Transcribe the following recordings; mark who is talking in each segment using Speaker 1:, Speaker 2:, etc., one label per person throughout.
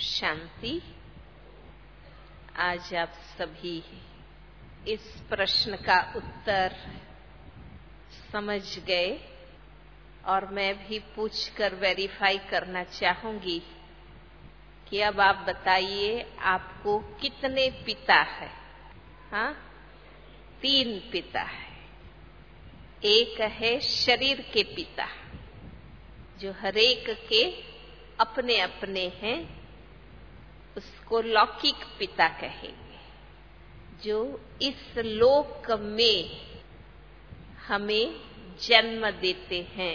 Speaker 1: शांति। आज आप सभी इस प्रश्न का उत्तर समझ गए और मैं भी पूछकर वेरीफाई करना चाहूंगी कि अब आप बताइए आपको कितने पिता है? हाँ, 3 पिता है। एक है शरीर के पिता जो हरेक के अपने अपने हैं, उसको लौकिक पिता कहेंगे, जो इस लोक में हमें जन्म देते हैं,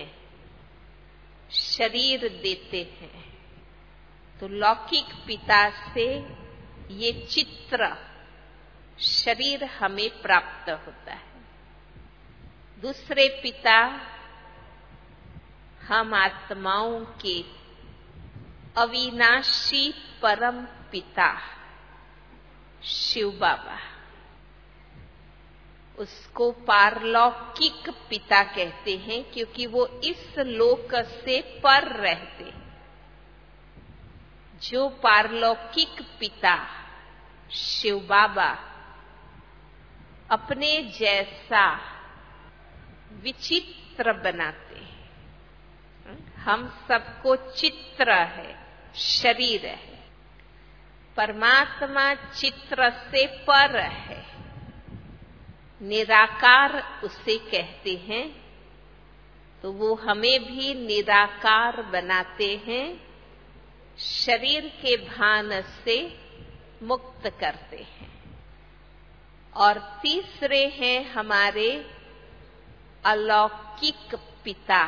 Speaker 1: शरीर देते हैं। तो लौकिक पिता से ये चित्र शरीर हमें प्राप्त होता है। दूसरे पिता हम आत्माओं के अविनाशी परम पिता शिव बाबा, उसको पारलौकिक पिता कहते हैं क्योंकि वो इस लोक से पर रहते। जो पारलौकिक पिता शिव बाबा अपने जैसा विचित्र बनाते हैं। हम सबको चित्र है, शरीर है। परमात्मा चित्र से पर है, निराकार उसे कहते हैं। तो वो हमें भी निराकार बनाते हैं, शरीर के भान से मुक्त करते हैं। और तीसरे हैं हमारे अलौकिक पिता,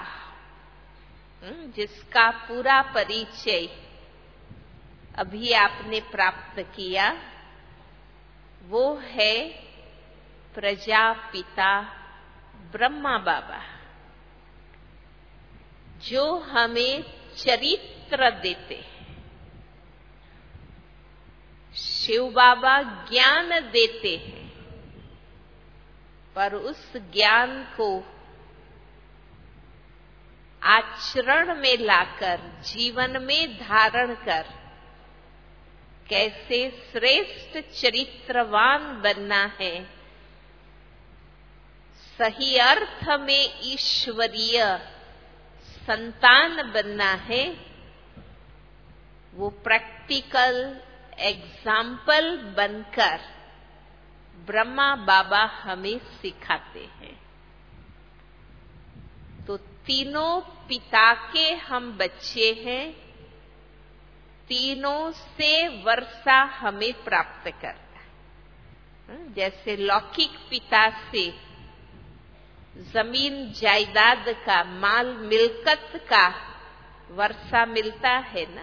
Speaker 1: जिसका पूरा परिचय अभी आपने प्राप्त किया। वो है प्रजापिता ब्रह्मा बाबा, जो हमें चरित्र देते हैं। शिव बाबा ज्ञान देते हैं, पर उस ज्ञान को आचरण में लाकर, जीवन में धारण कर कैसे श्रेष्ठ चरित्रवान बनना है, सही अर्थ में ईश्वरीय संतान बनना है, वो प्रैक्टिकल एग्जाम्पल बनकर ब्रह्मा बाबा हमें सिखाते हैं। तो तीनों पिता के हम बच्चे हैं, तीनों से वर्षा हमें प्राप्त करता है। जैसे लौकिक पिता से जमीन जायदाद का, माल मिल्कत का वर्षा मिलता है ना।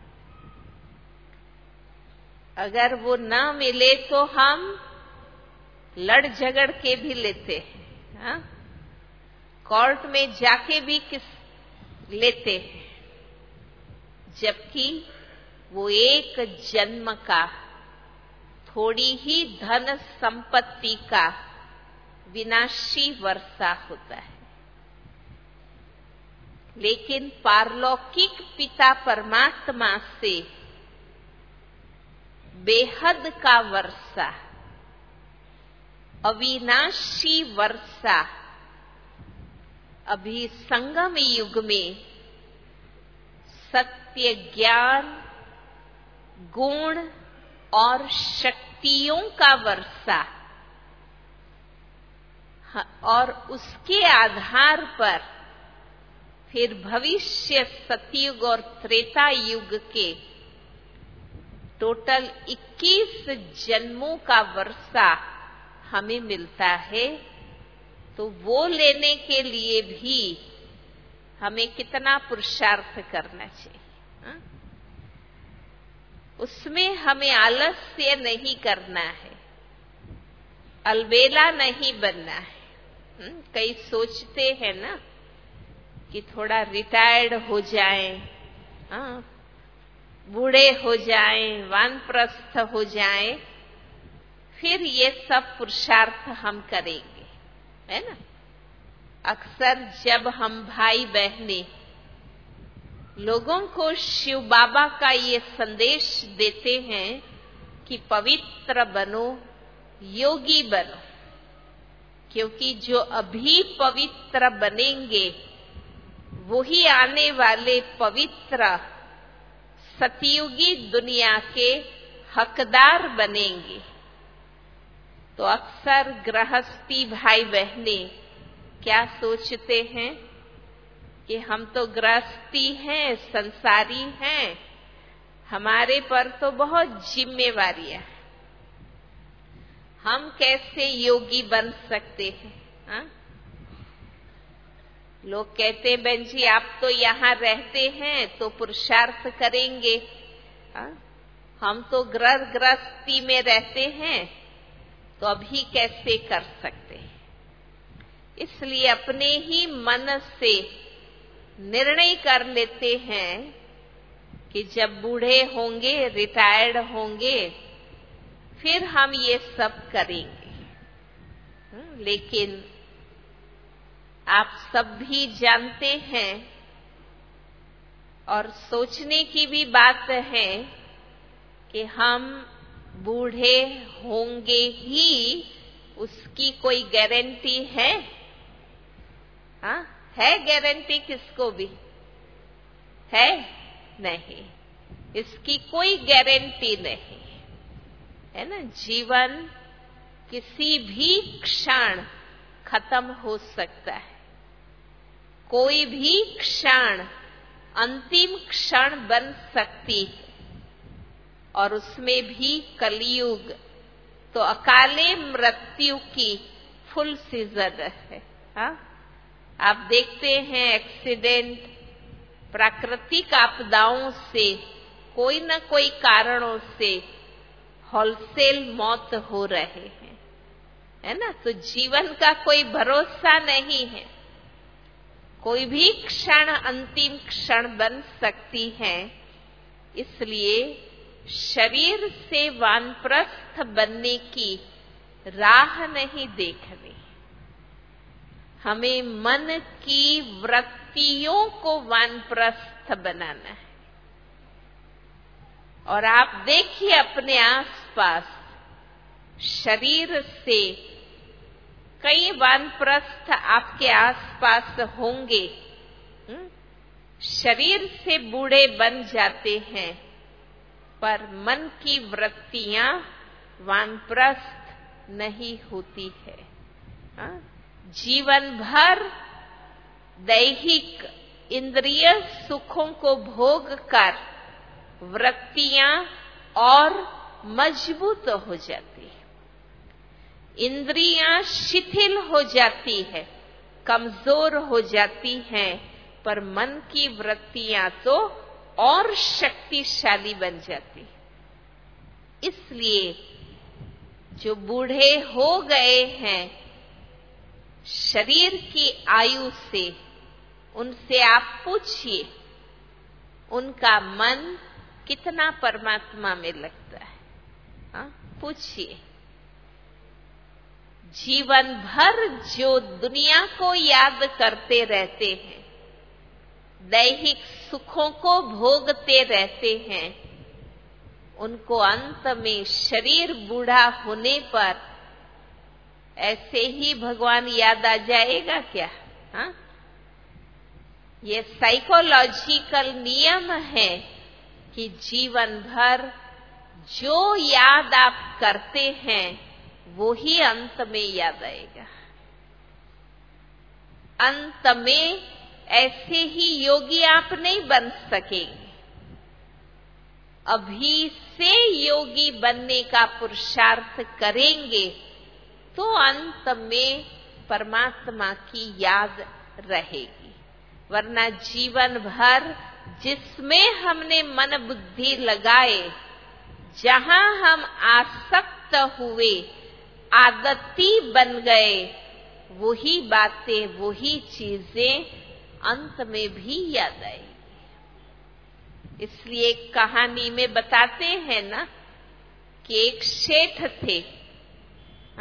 Speaker 1: अगर वो ना मिले तो हम लड़ झगड़ के भी लेते हैं, हाँ? कोर्ट में जाके भी लेते हैं, जबकि वो एक जन्म का, थोड़ी ही धन संपत्ति का विनाशी वर्षा होता है। लेकिन पारलौकिक पिता परमात्मा से बेहद का वर्षा, अविनाशी वर्षा अभी संगम युग में सत्य, ज्ञान, गुण और शक्तियों का वर्षा, और उसके आधार पर फिर भविष्य सतयुग और त्रेता युग के टोटल 21 जन्मों का वर्षा हमें मिलता है। तो वो लेने के लिए भी हमें कितना पुरुषार्थ करना चाहिए, हा? उसमें हमें आलस्य नहीं करना है, अलबेला नहीं बनना है। कई सोचते हैं ना कि थोड़ा रिटायर्ड हो जाएं, हाँ, बूढ़े हो जाएं, वानप्रस्थ हो जाएं, फिर ये सब पुरुषार्थ हम करेंगे, है ना। अक्सर जब हम भाई बहनें लोगों को शिव बाबा का ये संदेश देते हैं कि पवित्र बनो, योगी बनो, क्योंकि जो अभी पवित्र बनेंगे वही आने वाले पवित्र सतयुगी दुनिया के हकदार बनेंगे। तो अक्सर गृहस्थी भाई बहने क्या सोचते हैं कि हम तो गृहस्थी हैं, संसारी हैं, हमारे पर तो बहुत जिम्मेवारियां, हम कैसे योगी बन सकते हैं? हा? लोग कहते हैं बहन जी आप तो यहाँ रहते हैं तो पुरुषार्थ करेंगे, हा? हम तो गृहस्थी में रहते हैं तो अभी कैसे कर सकते हैं? इसलिए अपने ही मन से निर्णय कर लेते हैं कि जब बूढ़े होंगे, रिटायर्ड होंगे, फिर हम ये सब करेंगे। लेकिन आप सब भी जानते हैं और सोचने की भी बात है कि हम बूढ़े होंगे ही, उसकी कोई गारंटी है? हाँ, है गारंटी किसको भी? है नहीं, इसकी कोई गारंटी नहीं है ना। जीवन किसी भी क्षण खत्म हो सकता है, कोई भी क्षण अंतिम क्षण बन सकती है, और उसमें भी कलयुग तो अकाले मृत्यु की फुल सीजन है। हा? आप देखते हैं एक्सीडेंट, प्राकृतिक आपदाओं से, कोई न कोई कारणों से होलसेल मौत हो रहे हैं, है ना। तो जीवन का कोई भरोसा नहीं है, कोई भी क्षण अंतिम क्षण बन सकती है। इसलिए शरीर से वानप्रस्थ बनने की राह नहीं देखनी, हमें मन की वृत्तियों को वानप्रस्थ बनाना है। और आप देखिए अपने आसपास, शरीर से कई वानप्रस्थ आपके आसपास होंगे, शरीर से बूढ़े बन जाते हैं, पर मन की वृत्तियां वानप्रस्थ नहीं होती है। जीवन भर दैहिक इंद्रिय सुखों को भोग कर वृत्तियां और मजबूत हो जाती है, इंद्रियां शिथिल हो जाती है, कमजोर हो जाती हैं, पर मन की वृत्तियां तो और शक्तिशाली बन जाती है। इसलिए जो बूढ़े हो गए हैं शरीर की आयु से, उनसे आप पूछिए उनका मन कितना परमात्मा में लगता है। हाँ, पूछिए। जीवन भर जो दुनिया को याद करते रहते हैं, दैहिक सुखों को भोगते रहते हैं, उनको अंत में शरीर बूढ़ा होने पर ऐसे ही भगवान याद आ जाएगा क्या? हाँ? ये साइकोलॉजिकल नियम है कि जीवन भर जो याद आप करते हैं वो ही अंत में याद आएगा। अंत में ऐसे ही योगी आप नहीं बन सकेंगे। अभी से योगी बनने का पुरुषार्थ करेंगे तो अंत में परमात्मा की याद रहेगी, वरना जीवन भर जिसमें हमने मन बुद्धि लगाए, जहां हम आसक्त हुए, आदती बन गए, वही बातें, वही चीजें अंत में भी याद आएगी। इसलिए एक कहानी में बताते हैं ना कि एक सेठ थे,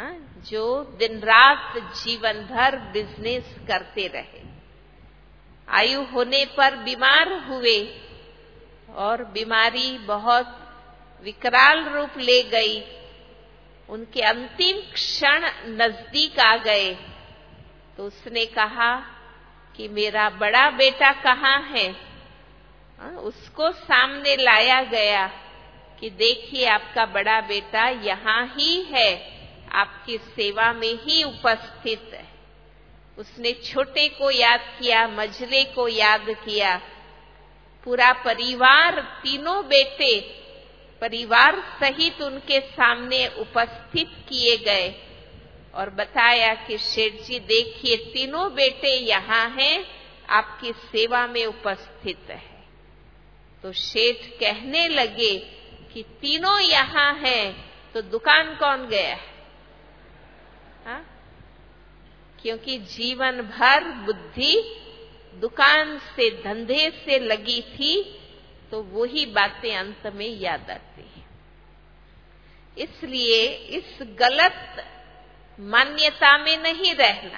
Speaker 1: जो दिन रात जीवन भर बिजनेस करते रहे। आयु होने पर बीमार हुए और बीमारी बहुत विकराल रूप ले गई। उनके अंतिम क्षण नजदीक आ गए तो उसने कहा कि मेरा बड़ा बेटा कहाँ है। उसको सामने लाया गया कि देखिए आपका बड़ा बेटा यहाँ ही है, आपकी सेवा में ही उपस्थित है। उसने छोटे को याद किया, मझले को याद किया। पूरा परिवार, तीनों बेटे परिवार सहित उनके सामने उपस्थित किए गए और बताया कि शेठ जी देखिए तीनों बेटे यहाँ हैं, आपकी सेवा में उपस्थित है। तो शेठ कहने लगे कि तीनों यहाँ हैं तो दुकान कौन गया है? हाँ? क्योंकि जीवन भर बुद्धि दुकान से, धंधे से लगी थी, तो वही बातें अंत में याद आती है। इसलिए इस गलत मान्यता में नहीं रहना।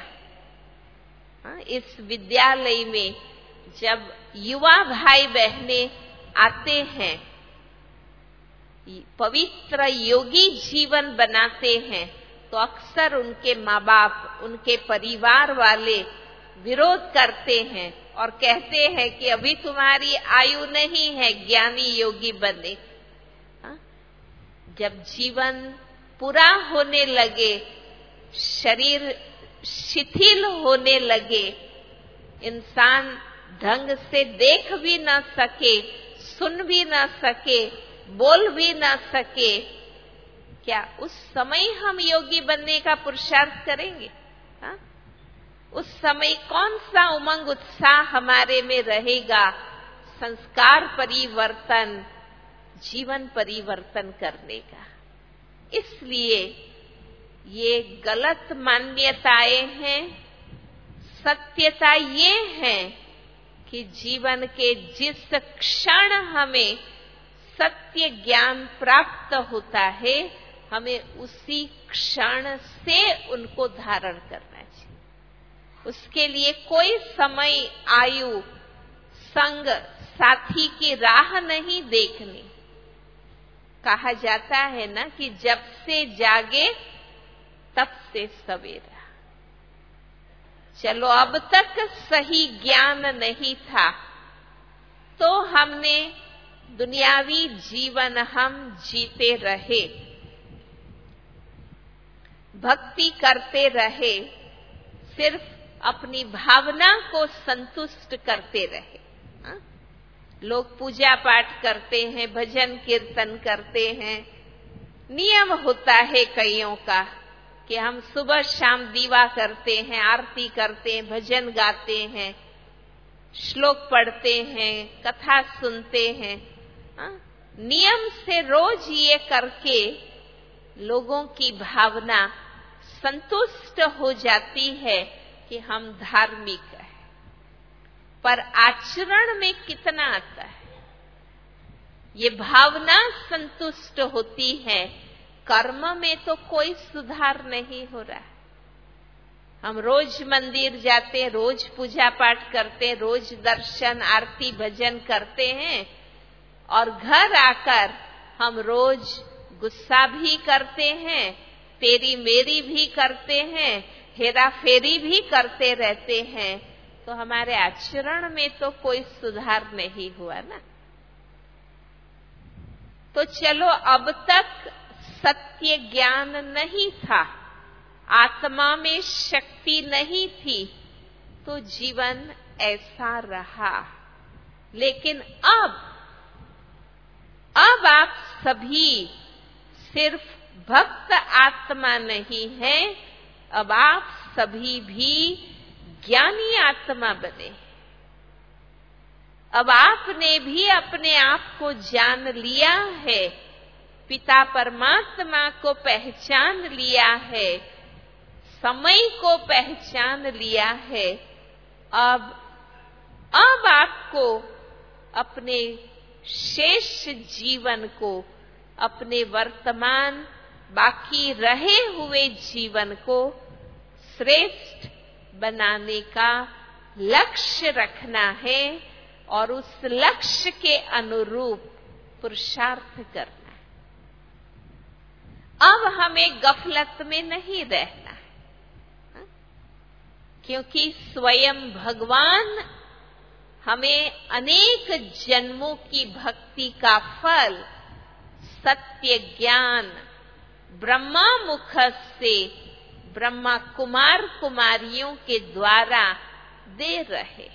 Speaker 1: इस विद्यालय में जब युवा भाई बहनें आते हैं, पवित्र योगी जीवन बनाते हैं, तो अक्सर उनके माँ बाप, उनके परिवार वाले विरोध करते हैं और कहते हैं कि अभी तुम्हारी आयु नहीं है ज्ञानी योगी बने। जब जीवन पूरा होने लगे, शरीर शिथिल होने लगे, इंसान ढंग से देख भी न सके, सुन भी न सके, बोल भी न सके, क्या उस समय हम योगी बनने का पुरुषार्थ करेंगे? हा? उस समय कौन सा उमंग उत्साह हमारे में रहेगा संस्कार परिवर्तन, जीवन परिवर्तन करने का? इसलिए ये गलत मान्यताएं हैं। सत्यता ये है कि जीवन के जिस क्षण हमें सत्य ज्ञान प्राप्त होता है, हमें उसी क्षण से उनको धारण करना चाहिए। उसके लिए कोई समय, आयु, संग, साथी की राह नहीं देखनी। कहा जाता है ना कि जब से जागे तब से सवेरा। चलो अब तक सही ज्ञान नहीं था तो हमने दुनियावी जीवन हम जीते रहे, भक्ति करते रहे, सिर्फ अपनी भावना को संतुष्ट करते रहे। लोग पूजा पाठ करते हैं, भजन कीर्तन करते हैं। नियम होता है कईयों का कि हम सुबह शाम दीवा करते हैं, आरती करते हैं, भजन गाते हैं, श्लोक पढ़ते हैं, कथा सुनते हैं। नियम से रोज ये करके लोगों की भावना संतुष्ट हो जाती है कि हम धार्मिक हैं, पर आचरण में कितना आता है? ये भावना संतुष्ट होती है, कर्म में तो कोई सुधार नहीं हो रहा है। हम रोज मंदिर जाते, रोज पूजा पाठ करते, रोज दर्शन, आरती, भजन करते हैं और घर आकर हम रोज गुस्सा भी करते हैं, तेरी मेरी भी करते हैं, हेरा फेरी भी करते रहते हैं। तो हमारे आचरण में तो कोई सुधार नहीं हुआ ना। तो चलो अब तक सत्य ज्ञान नहीं था, आत्मा में शक्ति नहीं थी, तो जीवन ऐसा रहा। लेकिन अब आप सभी सिर्फ भक्त आत्मा नहीं है, अब आप सभी भी ज्ञानी आत्मा बने। अब आपने भी अपने आप को जान लिया है, पिता परमात्मा को पहचान लिया है, समय को पहचान लिया है। अब आपको अपने शेष जीवन को, अपने वर्तमान बाकी रहे हुए जीवन को श्रेष्ठ बनाने का लक्ष्य रखना है और उस लक्ष्य के अनुरूप पुरुषार्थ करना है। अब हमें गफलत में नहीं रहना है, क्योंकि स्वयं भगवान हमें अनेक जन्मों की भक्ति का फल सत्य ज्ञान ब्रह्मा मुख से ब्रह्मा कुमार कुमारियों के द्वारा दे रहे।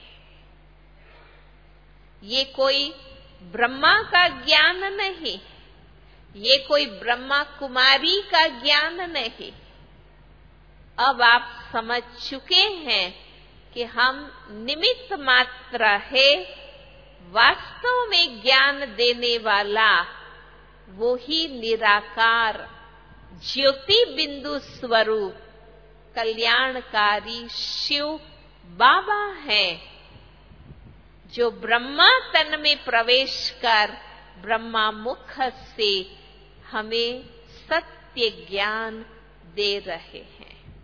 Speaker 1: ये कोई ब्रह्मा का ज्ञान नहीं, ये कोई ब्रह्मा कुमारी का ज्ञान नहीं। अब आप समझ चुके हैं कि हम निमित्त मात्र है, वास्तव में ज्ञान देने वाला वो ही निराकार ज्योति बिंदु स्वरूप कल्याणकारी शिव बाबा है, जो ब्रह्मा तन में प्रवेश कर ब्रह्मा मुख से हमें सत्य ज्ञान दे रहे हैं।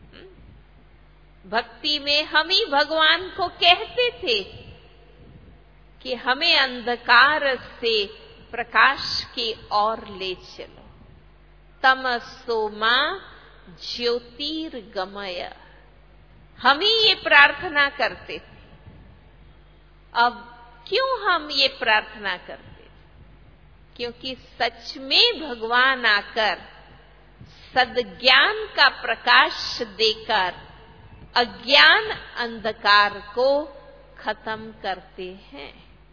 Speaker 1: भक्ति में हम ही भगवान को कहते थे कि हमें अंधकार से प्रकाश की ओर ले चलो। तमसो मां ज्योतिर्गमय, हम ही ये प्रार्थना करते थे। अब क्यों हम ये प्रार्थना करते थे? क्योंकि सच में भगवान आकर सद्ज्ञान का प्रकाश देकर अज्ञान अंधकार को खत्म करते हैं।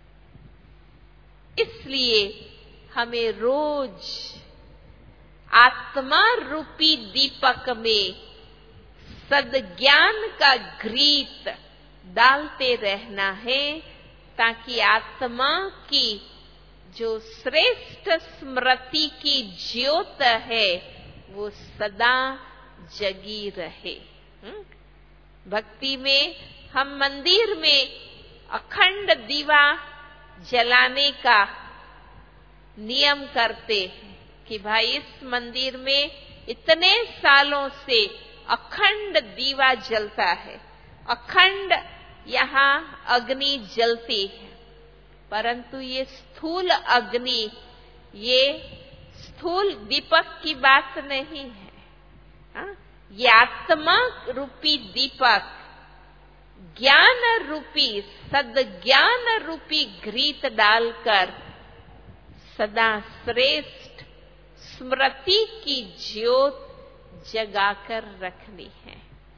Speaker 1: इसलिए हमें रोज आत्मा रूपी दीपक में सद्ज्ञान का घृत डालते रहना है, ताकि आत्मा की जो श्रेष्ठ स्मृति की ज्योत है वो सदा जगी रहे। भक्ति में हम मंदिर में अखंड दीवा जलाने का नियम करते हैं कि भाई इस मंदिर में इतने सालों से अखंड दीवा जलता है, अखंड यहाँ अग्नि जलती है। परंतु ये स्थूल अग्नि, ये स्थूल दीपक की बात नहीं है। ये आत्मा रूपी दीपक, ज्ञान रूपी सद्ज्ञान रूपी घृत डालकर सदा श्रेष्ठ स्मृति की ज्योत जगाकर रखनी है।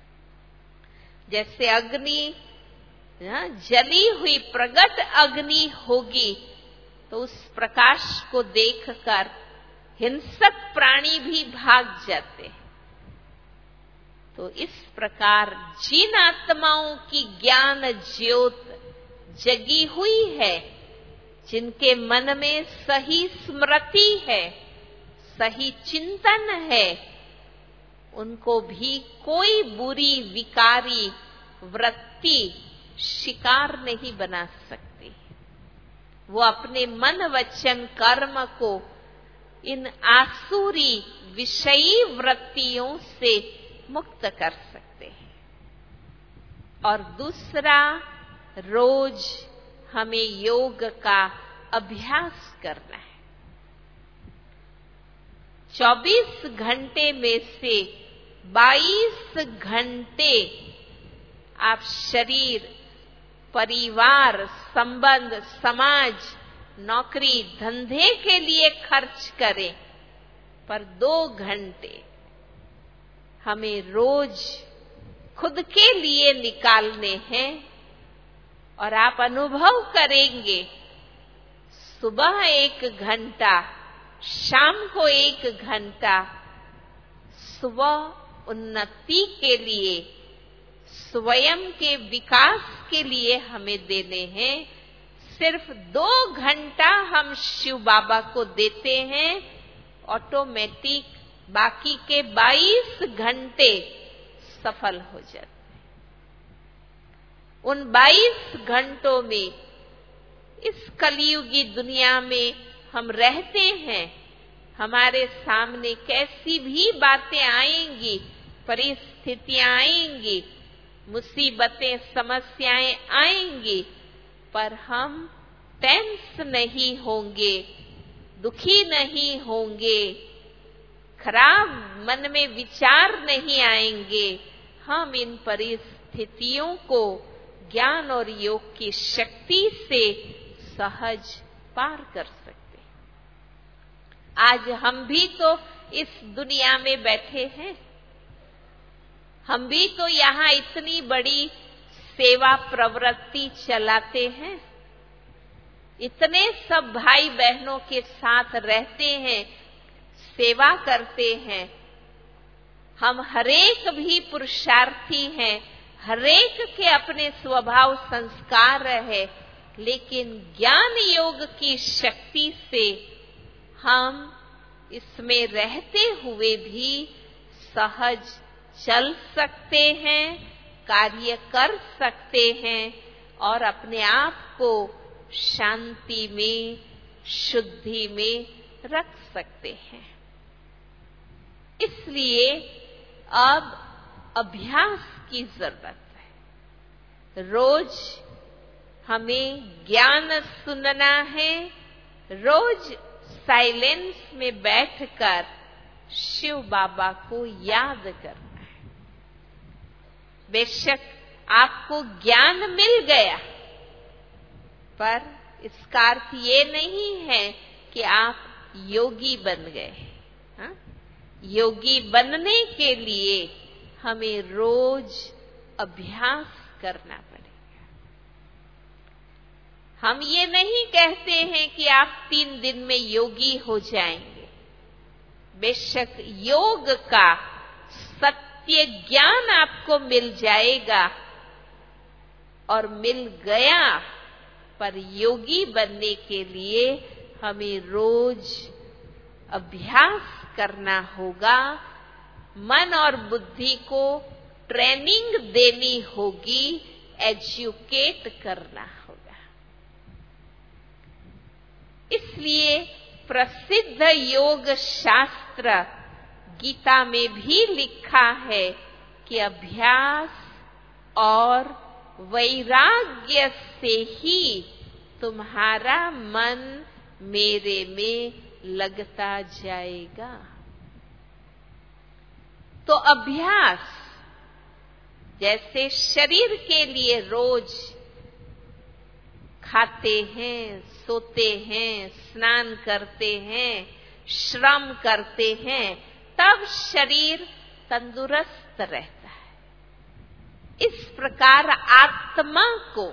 Speaker 1: जैसे अग्नि जली हुई प्रगट अग्नि होगी तो उस प्रकाश को देखकर हिंसक प्राणी भी भाग जाते हैं। तो इस प्रकार जिन आत्माओं की ज्ञान ज्योत जगी हुई है, जिनके मन में सही स्मृति है, सही चिंतन है, उनको भी कोई बुरी विकारी वृत्ति शिकार नहीं बना सकती। वो अपने मन वचन कर्म को इन आसुरी विषयी वृत्तियों से मुक्त कर सकते हैं। और दूसरा, रोज हमें योग का अभ्यास करना है। 24 घंटे में से 22 घंटे आप शरीर, परिवार, संबंध, समाज, नौकरी, धंधे के लिए खर्च करें, पर 2 घंटे हमें रोज खुद के लिए निकालने हैं। और आप अनुभव करेंगे, सुबह 1 घंटा, शाम को 1 घंटा स्व उन्नति के लिए, स्वयं के विकास के लिए हमें देने हैं। सिर्फ 2 घंटा हम शिव बाबा को देते हैं, ऑटोमेटिक बाकी के 22 घंटे सफल हो जाते हैं। उन 22 घंटों में इस कलियुगी दुनिया में हम रहते हैं, हमारे सामने कैसी भी बातें आएंगी, परिस्थितियां आएंगी, मुसीबतें समस्याएं आएंगी, पर हम टेंस नहीं होंगे, दुखी नहीं होंगे, खराब मन में विचार नहीं आएंगे। हम इन परिस्थितियों को ज्ञान और योग की शक्ति से सहज पार कर सकते हैं। आज हम भी तो इस दुनिया में बैठे हैं, हम भी तो यहाँ इतनी बड़ी सेवा प्रवृत्ति चलाते हैं, इतने सब भाई बहनों के साथ रहते हैं, सेवा करते हैं। हम हरेक भी पुरुषार्थी हैं, हरेक के अपने स्वभाव संस्कार है, लेकिन ज्ञान योग की शक्ति से हम इसमें रहते हुए भी सहज चल सकते हैं, कार्य कर सकते हैं और अपने आप को शांति में, शुद्धि में रख सकते हैं। इसलिए अब अभ्यास की जरूरत है। रोज हमें ज्ञान सुनना है, रोज साइलेंस में बैठकर शिव बाबा को याद करना है। बेशक आपको ज्ञान मिल गया, पर इसका अर्थ ये नहीं है कि आप योगी बन गए। योगी बनने के लिए हमें रोज अभ्यास करना पड़ेगा। हम ये नहीं कहते हैं कि आप 3 दिन में योगी हो जाएंगे। बेशक योग का सत्य ज्ञान आपको मिल जाएगा और मिल गया, पर योगी बनने के लिए हमें रोज अभ्यास करना होगा, मन और बुद्धि को ट्रेनिंग देनी होगी, एजुकेट करना होगा। इसलिए प्रसिद्ध योग शास्त्र गीता में भी लिखा है कि अभ्यास और वैराग्य से ही तुम्हारा मन मेरे में लगता जाएगा। तो अभ्यास जैसे शरीर के लिए रोज खाते हैं, सोते हैं, स्नान करते हैं, श्रम करते हैं, तब शरीर तंदुरुस्त रहता है। इस प्रकार आत्मा को,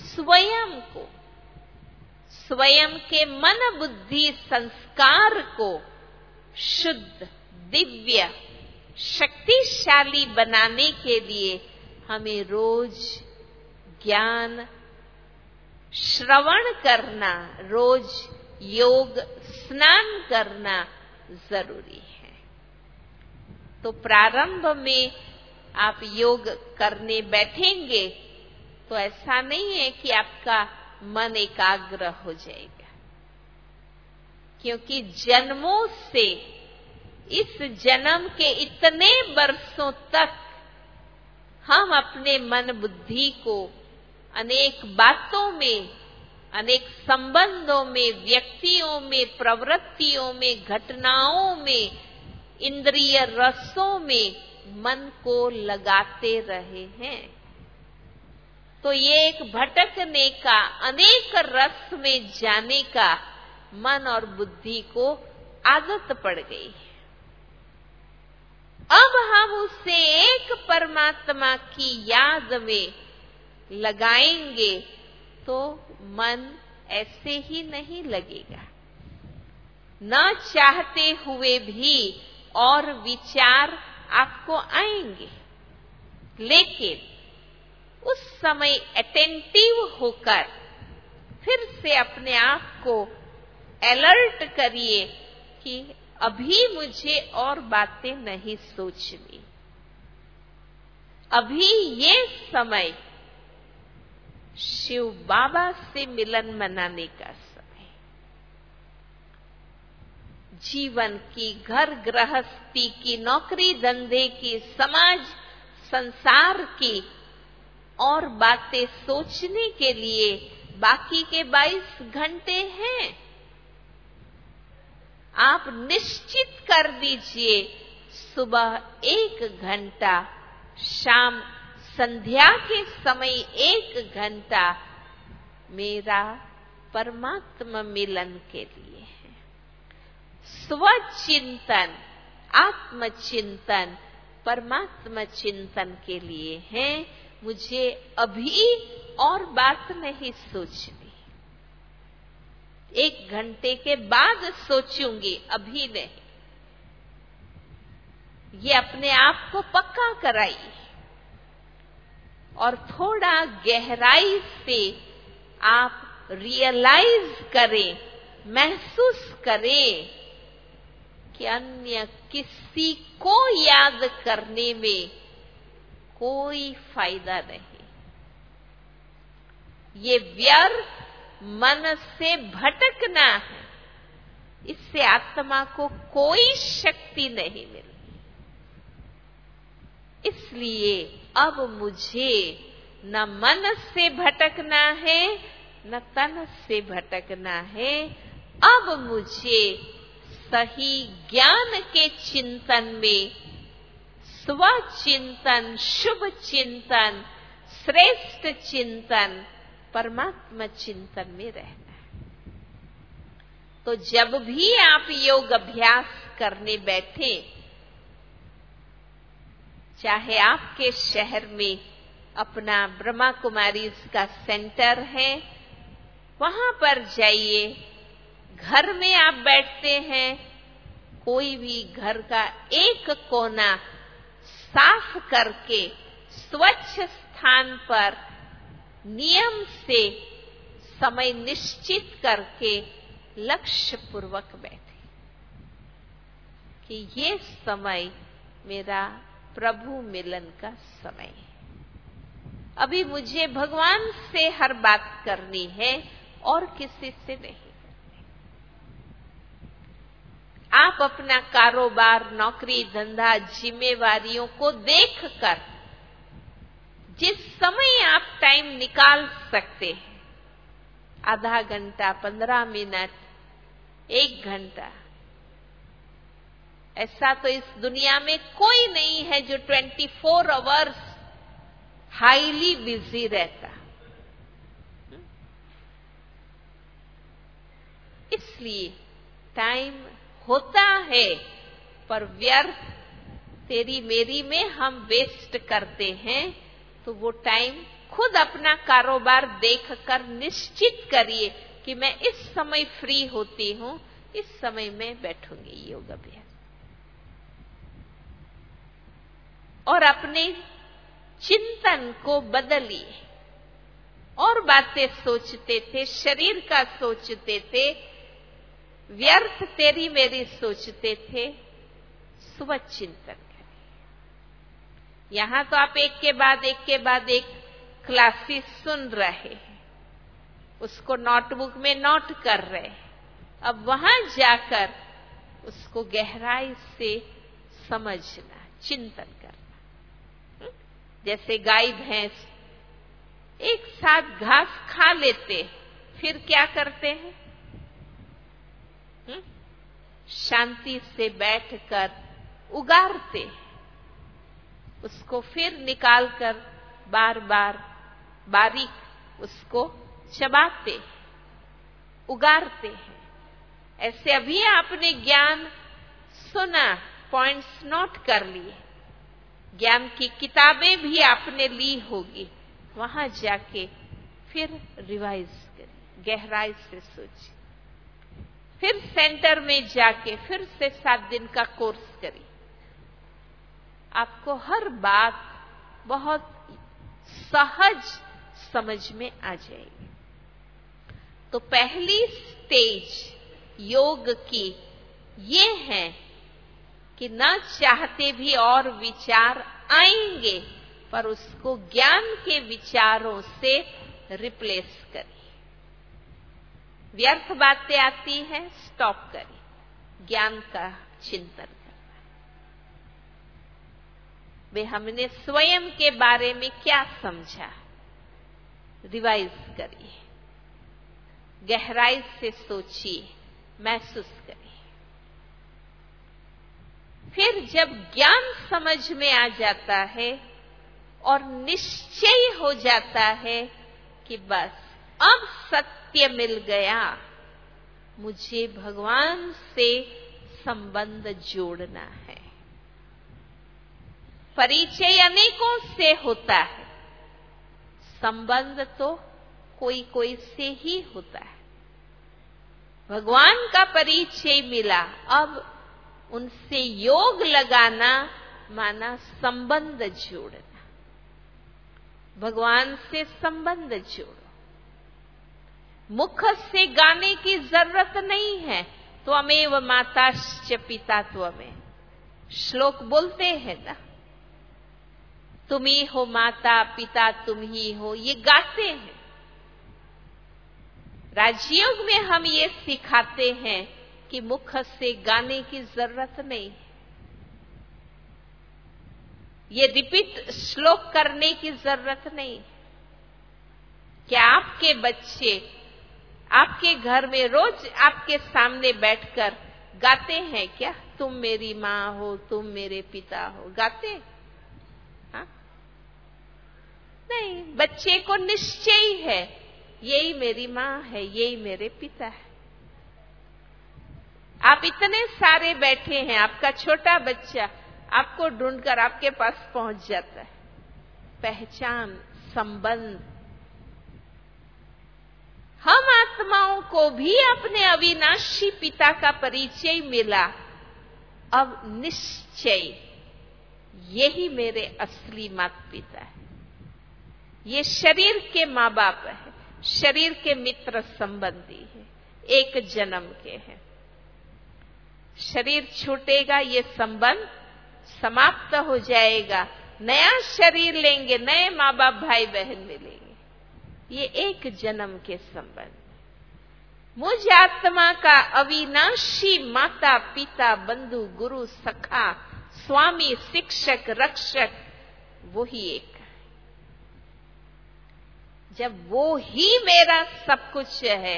Speaker 1: स्वयं के मन बुद्धि संस्कार को शुद्ध, दिव्य, शक्तिशाली बनाने के लिए हमें रोज ज्ञान श्रवण करना, रोज योग स्नान करना जरूरी है। तो प्रारंभ में आप योग करने बैठेंगे तो ऐसा नहीं है कि आपका मन एकाग्र हो जाएगा, क्योंकि जन्मों से, इस जन्म के इतने वर्षों तक हम अपने मन बुद्धि को अनेक बातों में, अनेक संबंधों में, व्यक्तियों में, प्रवृत्तियों में, घटनाओं में, इंद्रिय रसों में मन को लगाते रहे हैं। तो ये एक भटकने का, अनेक रस में जाने का मन और बुद्धि को आदत पड़ गई है। अब हम उसे एक परमात्मा की याद में लगाएंगे तो मन ऐसे ही नहीं लगेगा। न चाहते हुए भी और विचार आपको आएंगे, लेकिन उस समय अटेंटिव होकर फिर से अपने आप को अलर्ट करिए कि अभी मुझे और बातें नहीं सोचनी, अभी ये समय शिव बाबा से मिलन मनाने का समय, जीवन की, घर गृहस्थी की, नौकरी धंधे की, समाज संसार की और बातें सोचने के लिए बाकी के 22 घंटे हैं। आप निश्चित कर दीजिए, सुबह 1 घंटा, शाम संध्या के समय 1 घंटा मेरा परमात्मा मिलन के लिए है। स्वचिंतन, आत्मचिंतन, परमात्मा चिंतन के लिए है। मुझे अभी और बात नहीं सोचनी, 1 घंटे के बाद सोचूंगी, अभी नहीं। ये अपने आप को पक्का कराइए और थोड़ा गहराई से आप रियलाइज करें, महसूस करें कि अन्य किसी को याद करने में कोई फायदा नहीं। ये व्यर्थ मन से भटकना है, इससे आत्मा को कोई शक्ति नहीं मिलती। इसलिए अब मुझे न मन से भटकना है, न तन से भटकना है। अब मुझे सही ज्ञान के चिंतन में, स्वचिंतन, शुभ चिंतन, श्रेष्ठ चिंतन, परमात्मा चिंतन में रहना है। तो जब भी आप योग अभ्यास करने बैठे, चाहे आपके शहर में अपना ब्रह्मा कुमारीज का सेंटर है, वहां पर जाइए। घर में आप बैठते हैं, कोई भी घर का एक कोना साफ करके स्वच्छ स्थान पर नियम से समय निश्चित करके लक्ष्य पूर्वक बैठे कि ये समय मेरा प्रभु मिलन का समय है। अभी मुझे भगवान से हर बात करनी है और किसी से नहीं करनी। आप अपना कारोबार, नौकरी, धंधा, जिम्मेवारियों को देखकर जिस समय आप टाइम निकाल सकते हैं, आधा घंटा, 15 मिनट, 1 घंटा, ऐसा तो इस दुनिया में कोई नहीं है जो 24 आवर्स हाईली बिजी रहता। इसलिए टाइम होता है, पर व्यर्थ तेरी मेरी में हम वेस्ट करते हैं। तो वो टाइम खुद अपना कारोबार देखकर निश्चित करिए कि मैं इस समय फ्री होती हूं, इस समय में बैठूंगी योग अभ्यास। और अपने चिंतन को बदलिए। और बातें सोचते थे, शरीर का सोचते थे, व्यर्थ तेरी मेरी सोचते थे, स्वचिंतन करें। यहां तो आप एक के बाद एक क्लासेस सुन रहे हैं, उसको नोटबुक में नोट कर रहे हैं। अब वहां जाकर उसको गहराई से समझना, चिंतन करना। जैसे गाय भैंस एक साथ घास खा लेते, फिर क्या करते हैं? शांति से बैठकर उगारते, उसको फिर निकालकर बार बार बारीक उसको चबाते, उगारते हैं। ऐसे अभी आपने ज्ञान सुना, पॉइंट्स नोट कर लिए, ज्ञान की किताबें भी आपने ली होगी, वहां जाके फिर रिवाइज करिए, गहराई से सोचिए। फिर सेंटर में जाके फिर से 7 दिन का कोर्स करिए। आपको हर बात बहुत सहज समझ में आ जाएगी। तो पहली स्टेज योग की ये है कि न चाहते भी और विचार आएंगे, पर उसको ज्ञान के विचारों से रिप्लेस करिए। व्यर्थ बातें आती हैं, स्टॉप करिए, ज्ञान का चिंतन करना। वे हमने स्वयं के बारे में क्या समझा, रिवाइज करिए, गहराई से सोचिए, महसूस करिए। फिर जब ज्ञान समझ में आ जाता है और निश्चय हो जाता है कि बस अब सत्य मिल गया, मुझे भगवान से संबंध जोड़ना है। परिचय अनेकों से होता है, संबंध तो कोई कोई से ही होता है। भगवान का परिचय मिला, अब उनसे योग लगाना माना संबंध जोड़ना। भगवान से संबंध जोड़ो। मुख से गाने की जरूरत नहीं है। त्वमेव माताश्च पिता त्वमेव, श्लोक बोलते हैं ना, तुम ही हो माता, पिता तुम ही हो, ये गाते हैं। राजयोग में हम ये सिखाते हैं कि मुख से गाने की जरूरत नहीं है, ये रिपीट श्लोक करने की जरूरत नहीं है। क्या आपके बच्चे आपके घर में रोज आपके सामने बैठकर गाते हैं क्या? तुम मेरी माँ हो, तुम मेरे पिता हो, गाते? हाँ? नहीं, बच्चे को निश्चय है, यही मेरी माँ है, यही मेरे पिता है। आप इतने सारे बैठे हैं, आपका छोटा बच्चा आपको ढूंढकर आपके पास पहुंच जाता है। पहचान, संबंध। हम आत्माओं को भी अपने अविनाशी पिता का परिचय मिला। अब निश्चय, यही मेरे असली माता पिता है, ये शरीर के माँ बाप है, शरीर के मित्र संबंधी है, एक जन्म के हैं। शरीर छूटेगा, ये संबंध समाप्त हो जाएगा, नया शरीर लेंगे, नए माँ बाप भाई बहन मिलेंगे। ये एक जन्म के संबंध। मुझ आत्मा का अविनाशी माता पिता, बंधु, गुरु, सखा, स्वामी, शिक्षक, रक्षक वो ही एक है। जब वो ही मेरा सब कुछ है,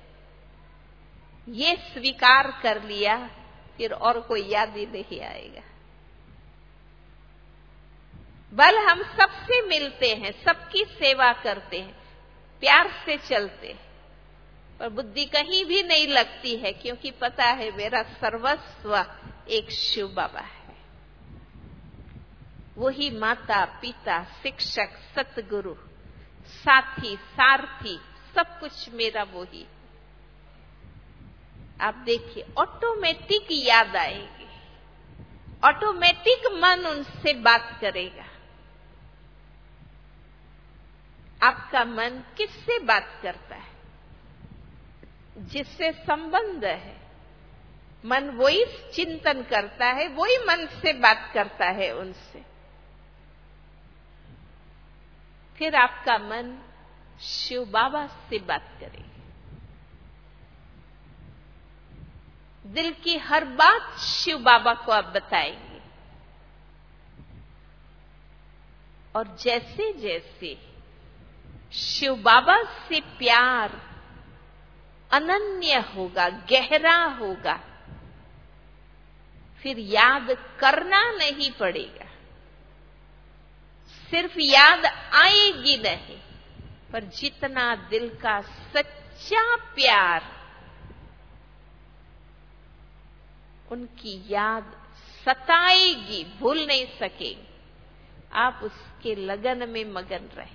Speaker 1: ये स्वीकार कर लिया, फिर और कोई याद ही नहीं आएगा। बल हम सबसे मिलते हैं, सबकी सेवा करते हैं, प्यार से चलते हैं, पर बुद्धि कहीं भी नहीं लगती है, क्योंकि पता है मेरा सर्वस्व एक शिव बाबा है। वही माता पिता, शिक्षक, सतगुरु, साथी, सारथी, सब कुछ मेरा वही। आप देखिए, ऑटोमेटिक याद आएगी, ऑटोमेटिक मन उनसे बात करेगा। आपका मन किससे बात करता है? जिससे संबंध है। मन वही चिंतन करता है, वही मन से बात करता है उनसे। फिर आपका मन शिव बाबा से बात करेगा। दिल की हर बात शिव बाबा को आप बताएंगे। और जैसे जैसे शिव बाबा से प्यार अनन्य होगा, गहरा होगा, फिर याद करना नहीं पड़ेगा। सिर्फ याद आएगी नहीं, पर जितना दिल का सच्चा प्यार, उनकी याद सताएगी, भूल नहीं सकेगी। आप उसके लगन में मगन रहे।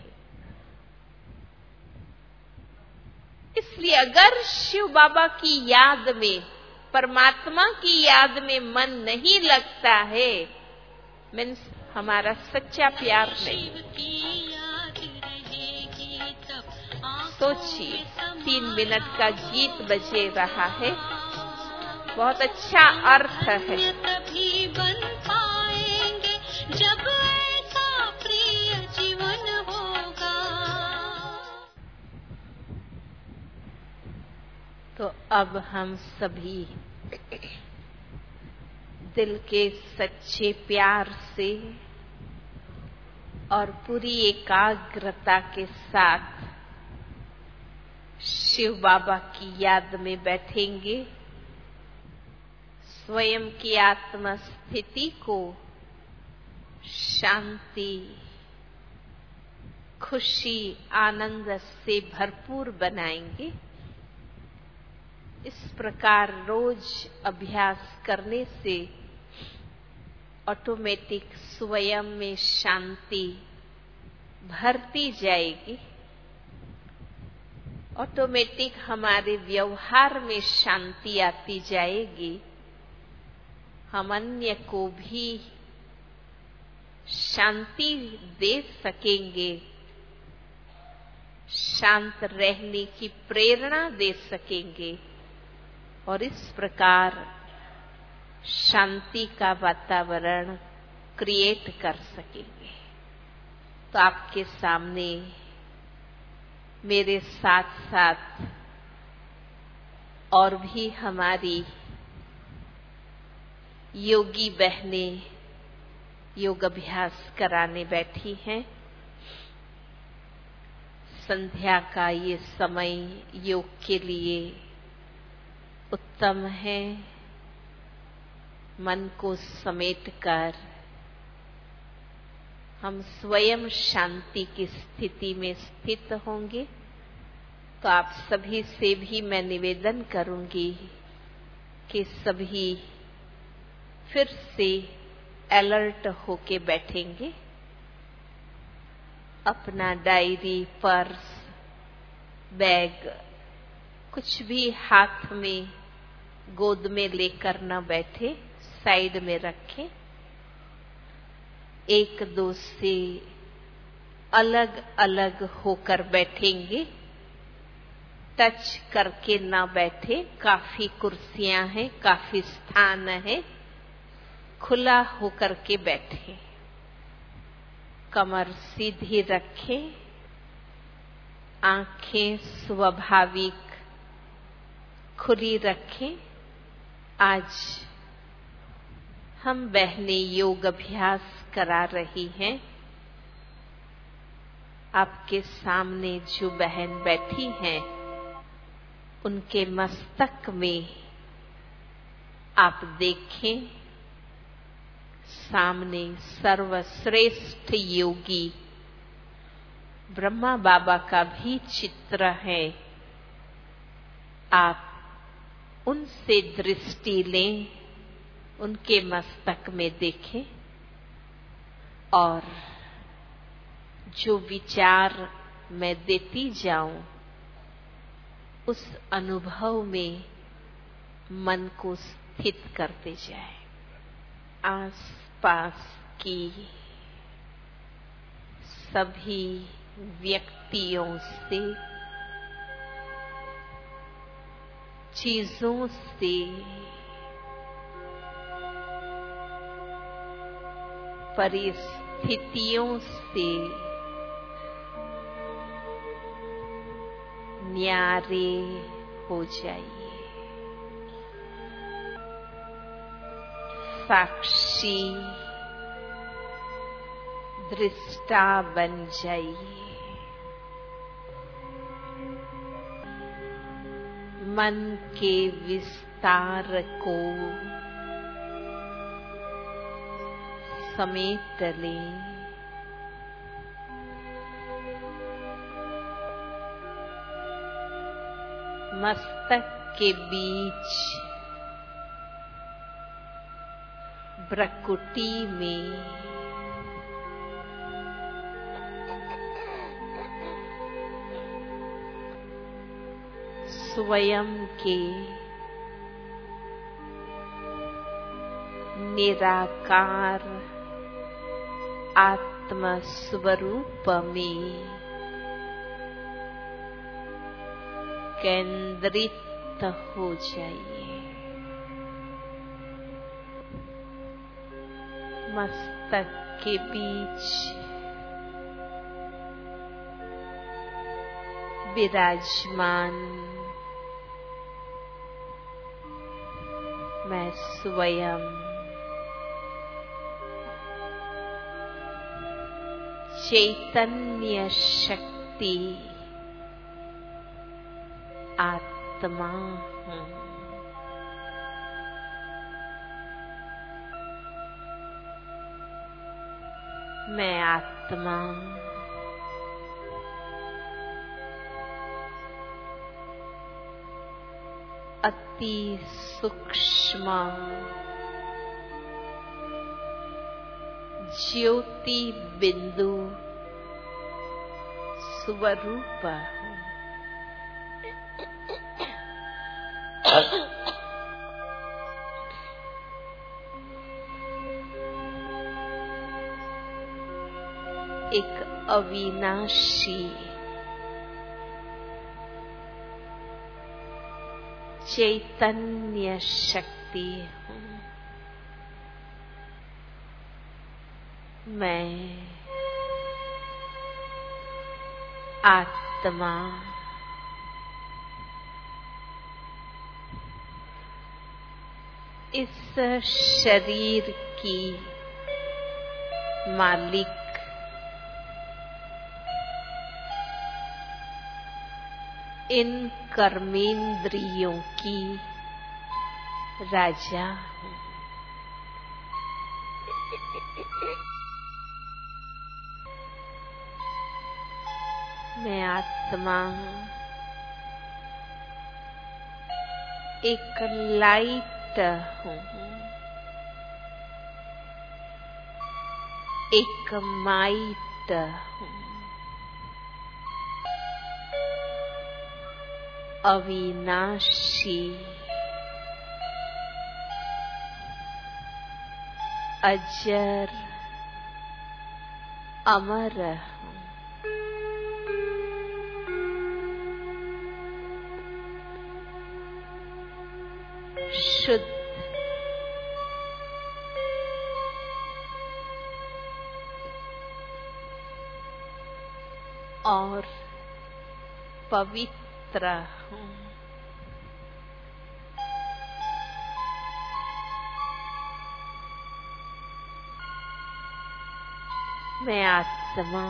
Speaker 1: इसलिए अगर शिव बाबा की याद में, परमात्मा की याद में मन नहीं लगता है, मीन्स हमारा सच्चा प्यार नहीं। सोचिए, 3 मिनट का गीत बजे रहा है, बहुत अच्छा अर्थ है। तभी बन पाएंगे जब ऐसा प्रिय जीवन होगा। तो अब हम सभी दिल के सच्चे प्यार से और पूरी एकाग्रता के साथ शिव बाबा की याद में बैठेंगे। स्वयं की आत्म स्थिति को शांति, खुशी, आनंद से भरपूर बनाएंगे। इस प्रकार रोज अभ्यास करने से ऑटोमेटिक स्वयं में शांति भरती जाएगी। ऑटोमेटिक हमारे व्यवहार में शांति आती जाएगी। हम अन्य को भी शांति दे सकेंगे, शांत रहने की प्रेरणा दे सकेंगे और इस प्रकार शांति का वातावरण क्रिएट कर सकेंगे। तो आपके सामने मेरे साथ साथ और भी हमारी योगी बहनें योग अभ्यास कराने बैठी हैं। संध्या का ये समय योग के लिए उत्तम है। मन को समेटकर हम स्वयं शांति की स्थिति में स्थित होंगे। तो आप सभी से भी मैं निवेदन करूंगी कि सभी फिर से अलर्ट होके बैठेंगे। अपना डायरी, पर्स, बैग कुछ भी हाथ में गोद में लेकर न बैठे, साइड में रखें। एक दो से अलग अलग होकर बैठेंगे, टच करके ना बैठे। काफी कुर्सियां हैं, काफी स्थान है, खुला होकर के बैठे। कमर सीधी रखें, आंखें स्वाभाविक खुली रखें। आज हम बहनें योग अभ्यास करा रही हैं। आपके सामने जो बहन बैठी हैं, उनके मस्तक में आप देखें, सामने सर्वश्रेष्ठ योगी ब्रह्मा बाबा का भी चित्र है। आप उनसे दृष्टि लें, उनके मस्तक में देखें और जो विचार मैं देती जाऊं, उस अनुभव में मन को स्थित करते जाए। आसपास की सभी व्यक्तियों से, चीजों से, परिस्थितियों से न्यारे हो जाइए। साक्षी दृष्टा बन जाइए। मन के विस्तार को समेट लें। मस्तक के बीच भ्रकुटी में स्वयं के निराकार आत्म स्वरूप में केंद्रित हो जाइए। मस्तक के बीच विराजमान मैं स्वयं चैतन्य शक्ति आत्मा हूँ। मैं आत्मा अति सूक्ष्म ज्योति बिंदु स्वरूप हूँ। एक अविनाशी चैतन्य शक्ति हूँ। मैं आत्मा इस शरीर की मालिक इन कर्मेंद्रियों की राजा हूँ। मैं आत्मा एक लाइट हूँ, एक माइट हूँ, अविनाशी अजर अमर हूँ। शुद्ध और पवित्र हूँ। मैं आत्मा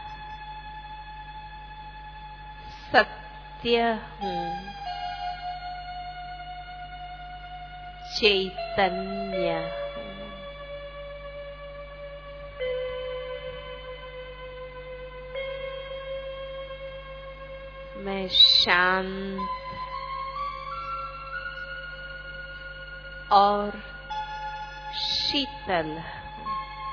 Speaker 1: सत्य हूँ, चैतन्य हूँ। मैं शांत और शीतल हूँ।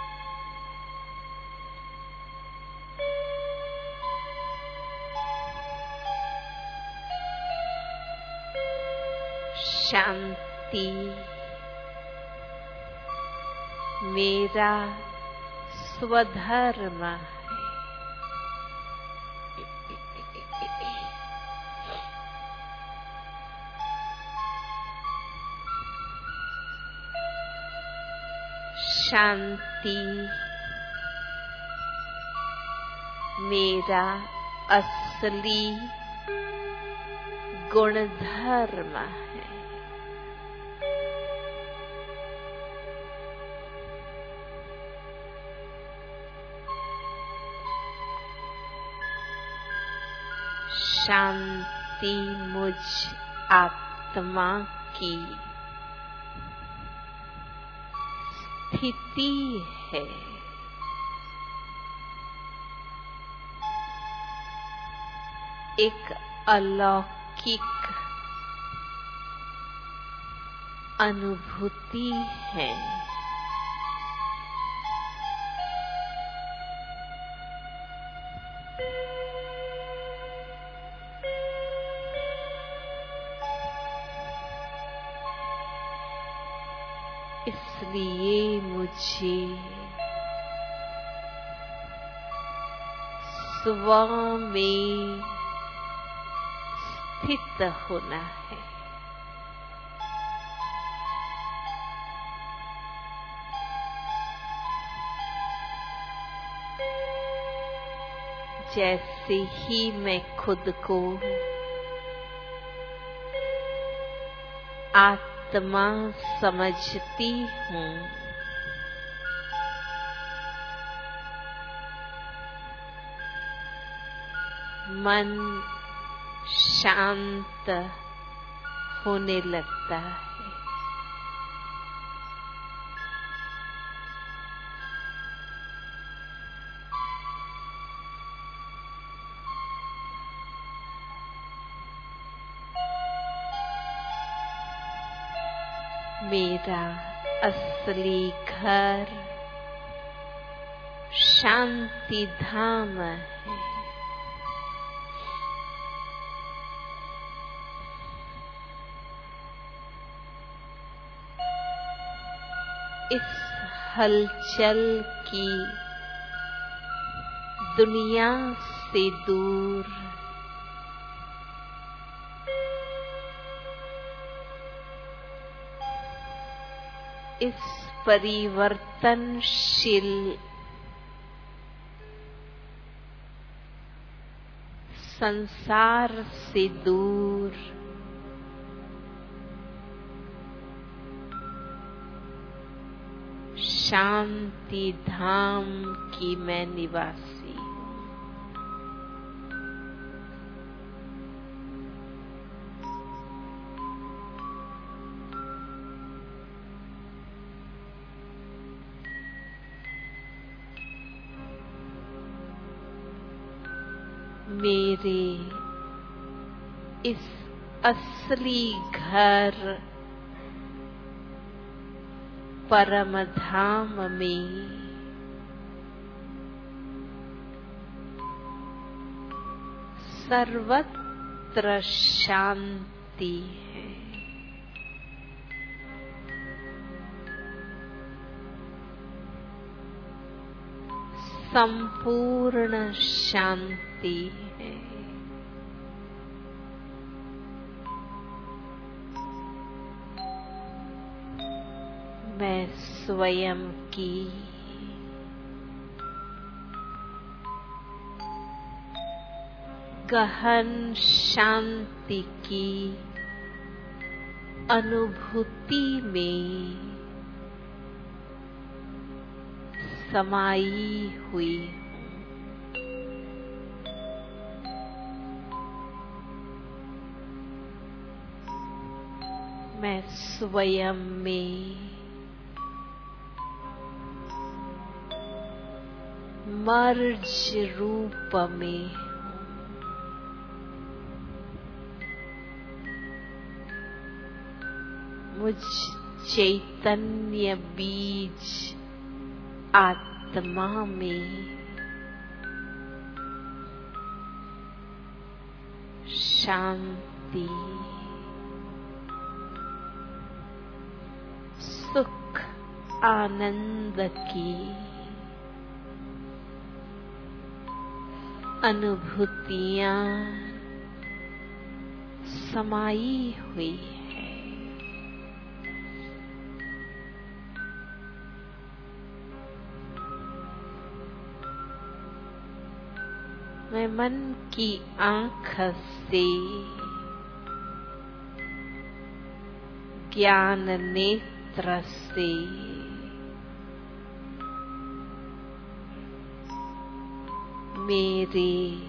Speaker 1: शांति मेरा स्वधर्म है। शांति मेरा असली गुणधर्म है। शांति मुझ आत्मा की स्थिति है। एक अलौकिक अनुभूति है। इसलिए मुझे स्व में स्थित होना है। जैसे ही मैं खुद को आत्मा समझती हूँ, मन शांत होने लगता है। मेरा असली घर शांति धाम है। इस हलचल की दुनिया से दूर इस परिवर्तनशील संसार से दूर शांति धाम की मैं निवासी हूँ। मेरे इस असली घर परम धाम में सर्वत्र शांति है। संपूर्ण शांति है। मैं स्वयं की गहन शांति की अनुभूति में समाई हुई हूँ। मैं स्वयं में मर्ज रूप में हूँ। मुझ चैतन्य बीज आत्मा में शांति, सुख, आनंद की अनुभूतियां समाई हुई है। मैं मन की आँख से ज्ञान नेत्र से मेरे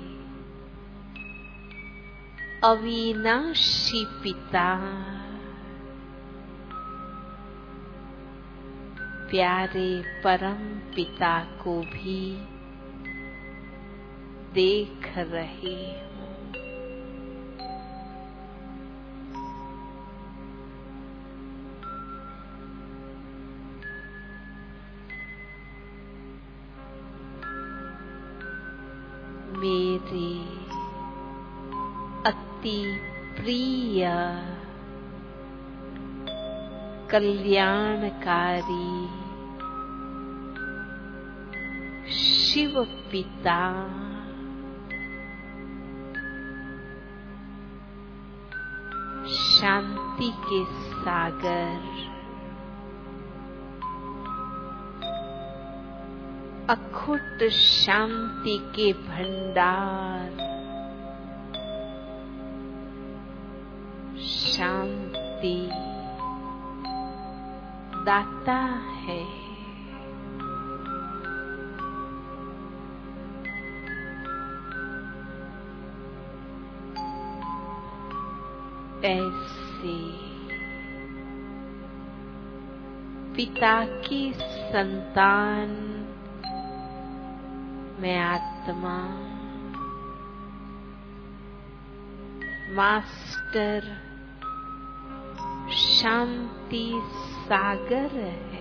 Speaker 1: अविनाशी पिता प्यारे परम पिता को भी देख रही हूँ। मेरे अति प्रिय कल्याणकारी शिव पिता शांति के सागर अखुट शांति के भंडार शांति दाता है। ऐसे से पिता की संतान मैं आत्मा मास्टर शांति सागर है।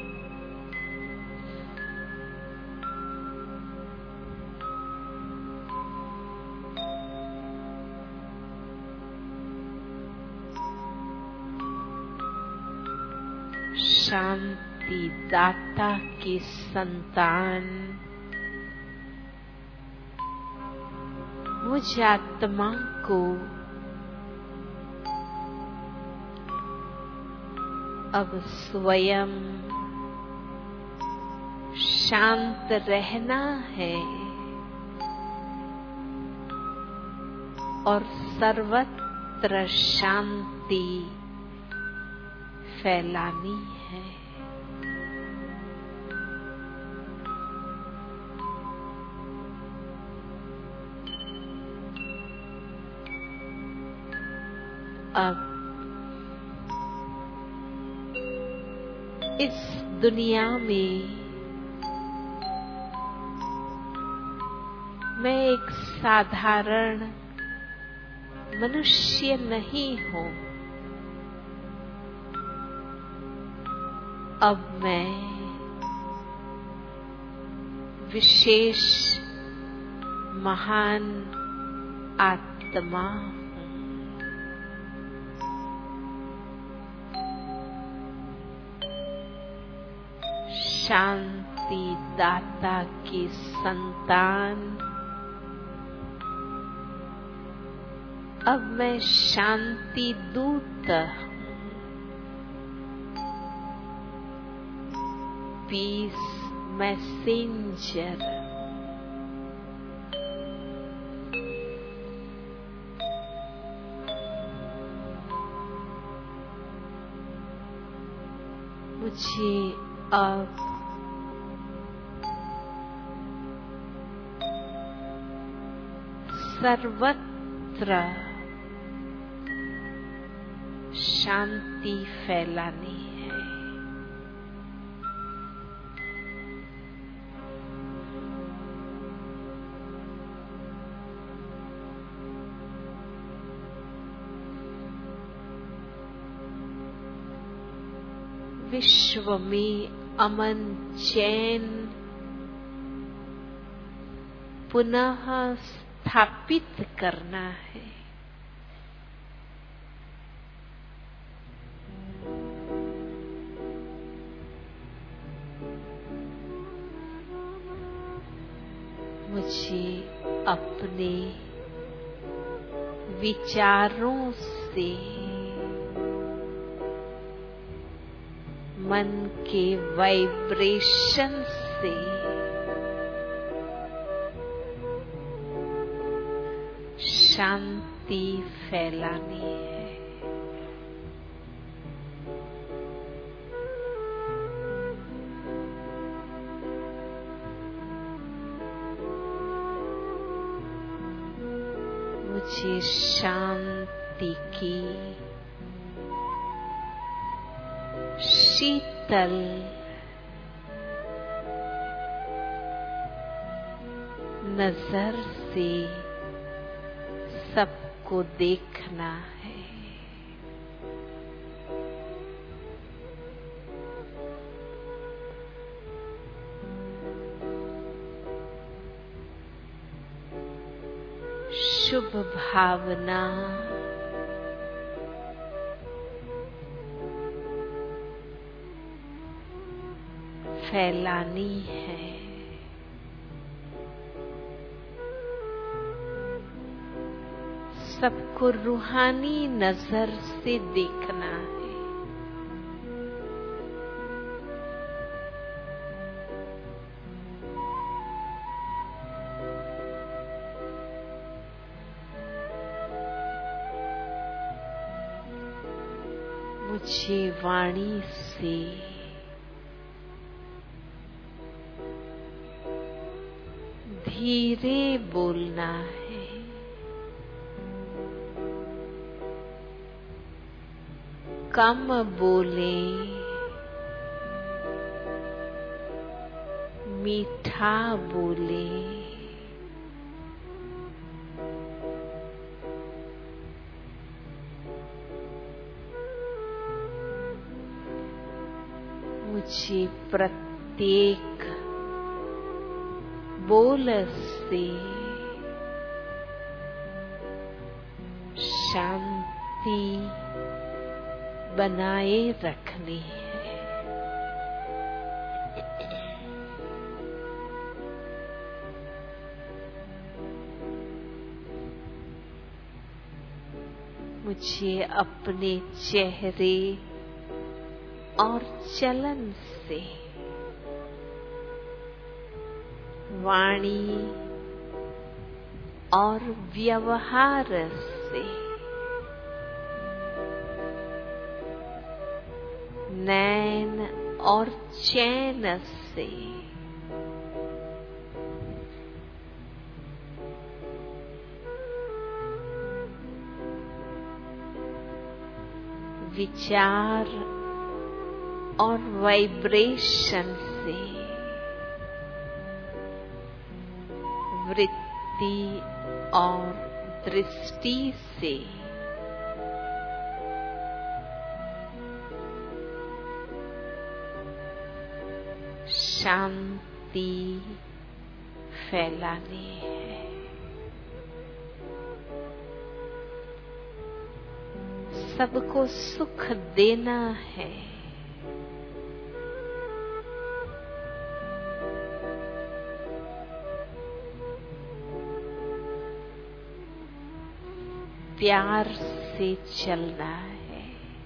Speaker 1: शांति दाता की संतान मुझ आत्मा को अब स्वयं शांत रहना है और सर्वत्र शांति फैलानी है। अब इस दुनिया में मैं एक साधारण मनुष्य नहीं हूँ। अब मैं विशेष महान आत्मा हूँ। शांति दाता की संतान अब मैं शांति दूत हूँ। पीस मैसेंजर मुझे अब सर्वत्र शांति फैलानी है। विश्व में अमन चैन पुनः स्थापित करना है। मुझे अपने विचारों से मन के वाइब्रेशन से शांति फैलानी है। मुझे शांति की शीतल नजर से सबको देखना है। शुभ भावना फैलानी है। सबको रूहानी नजर से देखना है। मुझे वाणी से धीरे बोलना है। कम बोले, मीठा बोले, मुझे प्रत्येक बोल से शांति बनाए रखनी है। मुझे अपने चेहरे और चलन से, वाणी और व्यवहार से, नैन और चैन से, विचार और वाइब्रेशन से, वृत्ति और दृष्टि से, शांति फैलानी है। सबको सुख देना है। प्यार से चलना है।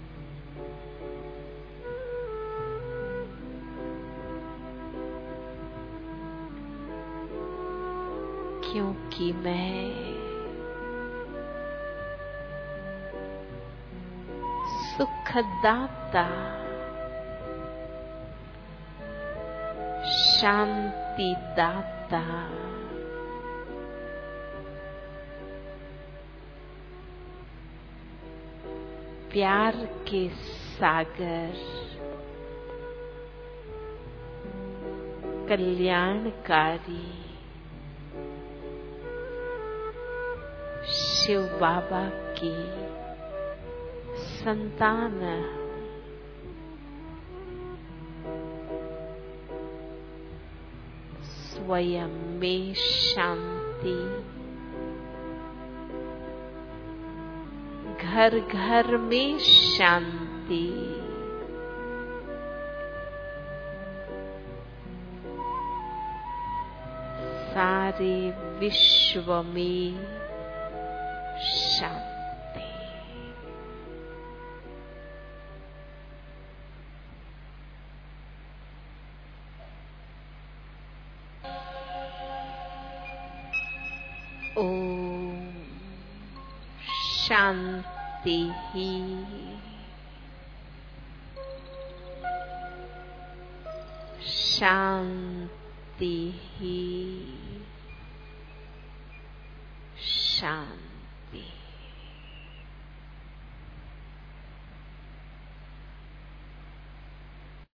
Speaker 1: क्योंकि मैं सुखदाता, शांतिदाता, प्यार के सागर, कल्याणकारी शिव बाबा की संतान, स्वयं में शांति, घर घर में शांति, सारे विश्व में शांति। ओम शांति ही शांति ही शांति।